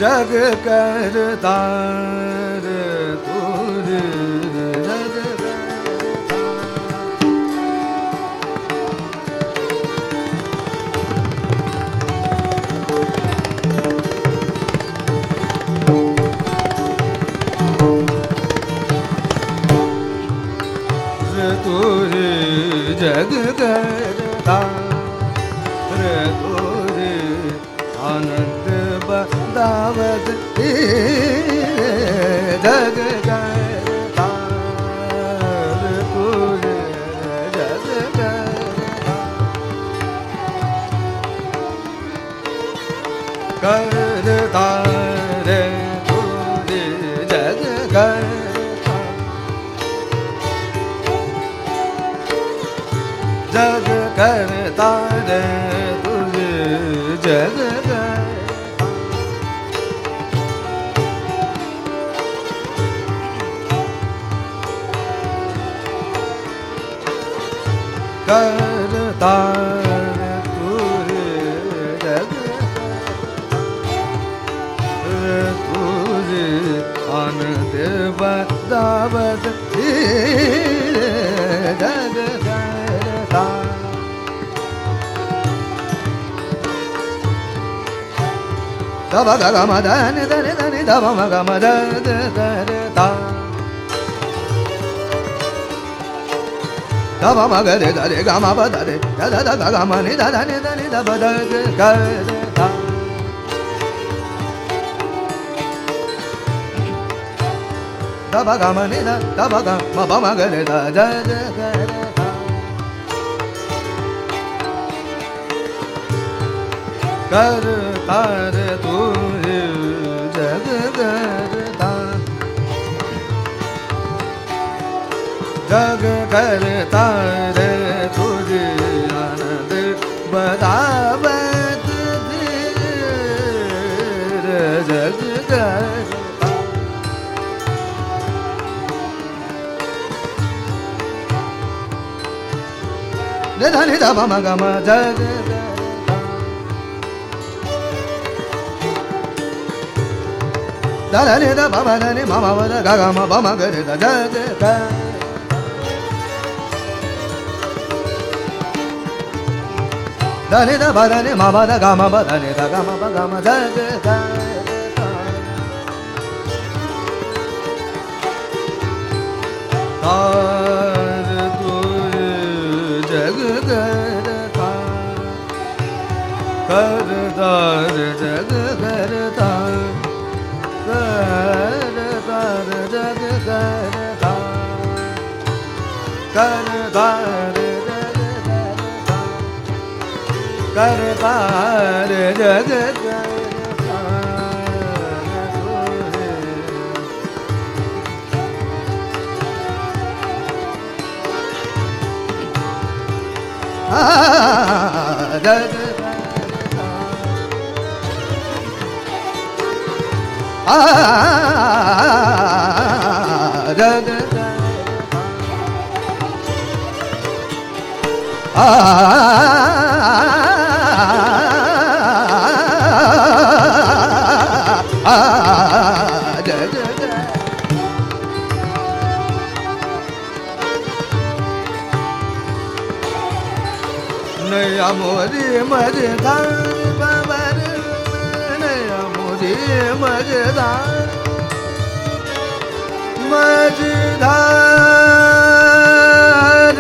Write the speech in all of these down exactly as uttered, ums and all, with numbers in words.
जग करता रे तुझे जग तुझे जग करता रे तुझे आनंद बदावत जग करता रे तुझे जग करता करता रे तुझे जग करता जग करता रे तुझे जग करता रे तुझे जग रे तुझे आनंद बदावत जग करता दब ग ग म द नि द नि द नि द ब म ग म द द द रे ता द ब म ग रे द रे ग म ब द रे द द द ग ग म नि द द नि द नि द ब द ग ग रे ता द ब ग म नि द द ब ग म ब म ग रे द द द ग रे करता रे तुझे जग करता जग करता रे तुझे आनंद बदावत रे जग करता ने धनि ध म ग म जग दा दा नि दा बा बा दा नि मा मा वा दा गा गा मा बा मा गा रे दा दा दा दा दा नि दा बा दा नि मा बा दा गा मा बा दा नि दा गा मा बा गा मा दा दा दा तार तुझे जग करता करता रे जग करता करता रे जग करता करता रे जग करता करता रे जग करता जग आ जग आ जग नया मोरी मजेदार बाबर नया मोरी मजेदार मजेदार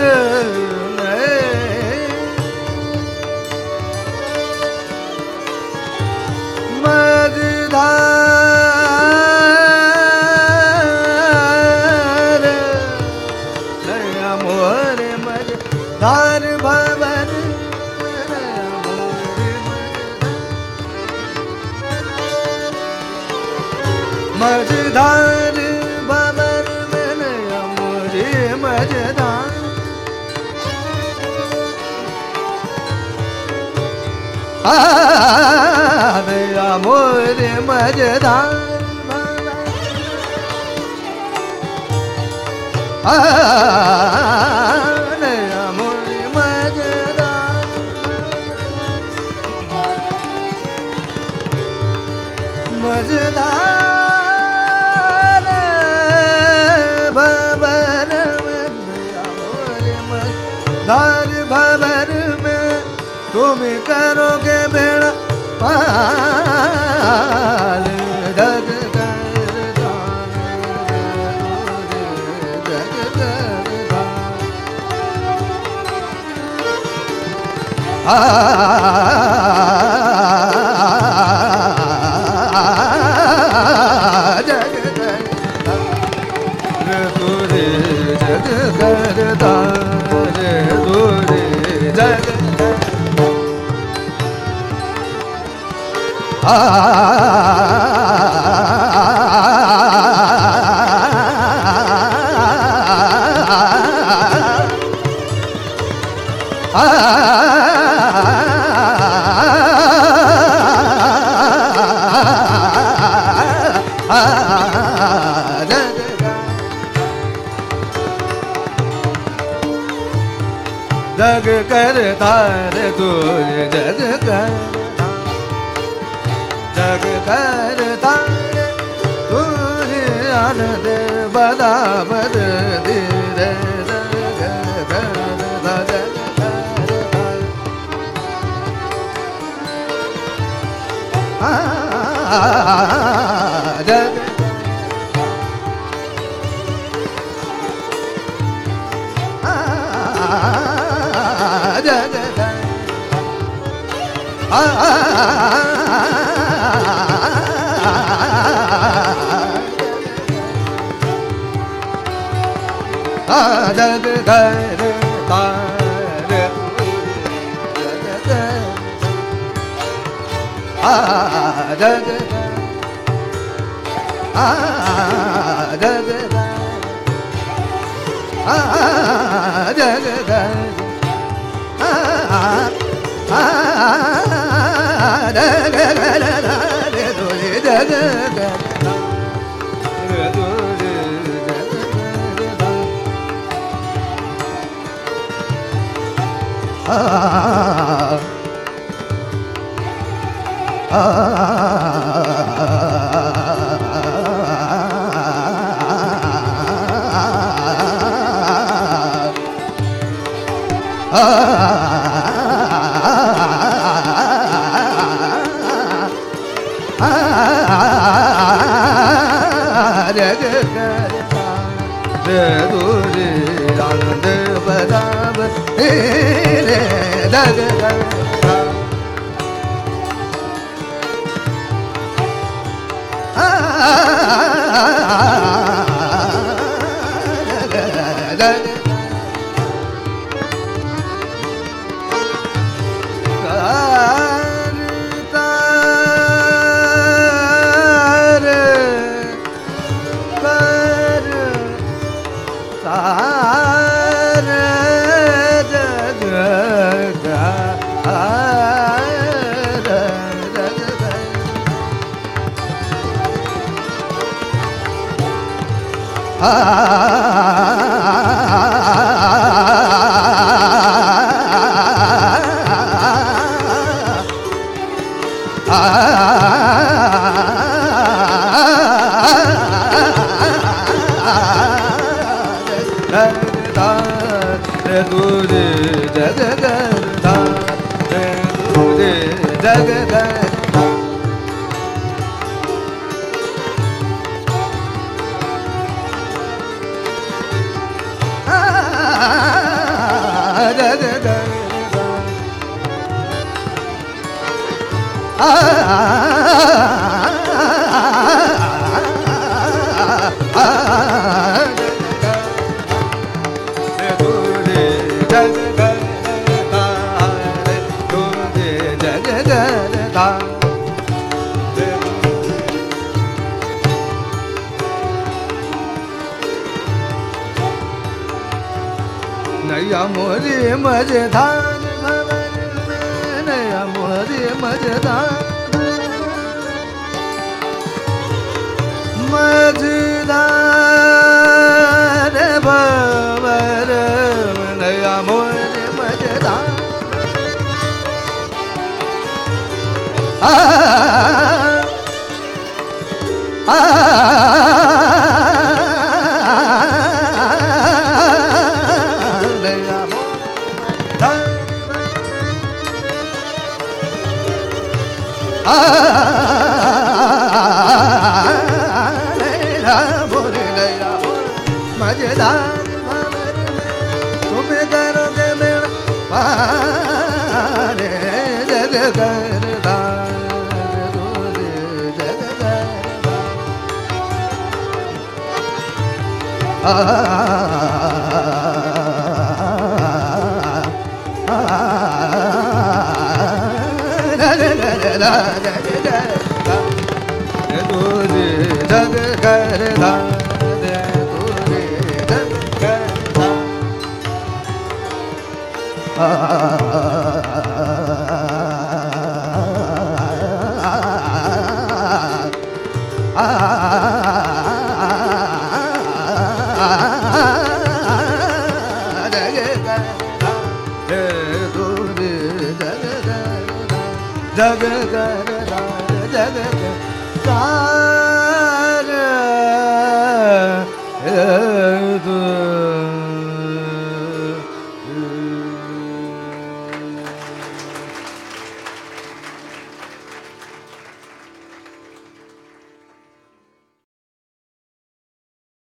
मजेदार नया मोरी मजेदार बाबर मजेदार बाबर में नया मोरे मजेदार आ नया मोरे मजेदार आ नया मोरे मजेदार मझधार भवर में नैया मोर मझधार भवर में तुम करोगे बेड़ा पार जग आ जग दूरे जग करता रे दूरे जग आ जग करता रे दूरे जग कर जग करता रे दूरे आनंद बदा बद धीरे जग करता जग करता आ जग जग आ जग कर तार जग आ जग आ जग आ जग जग रे दूरे जग रे दूरे जग आ आ जग करता रे दूरे आनंद बदाब रे जग करता जग दूरे जग करता रे दूरे जग करता जग करता आ जग करता रे दूरे जग करता नैया मोरी मझधार भवर में नैया मोरी मझधार मझधार भवर में नैया मोरी मझधार आ मजेदार तुम्हें करोगे मेरा पारे जग करदार जग जग करदा जग कर जग कर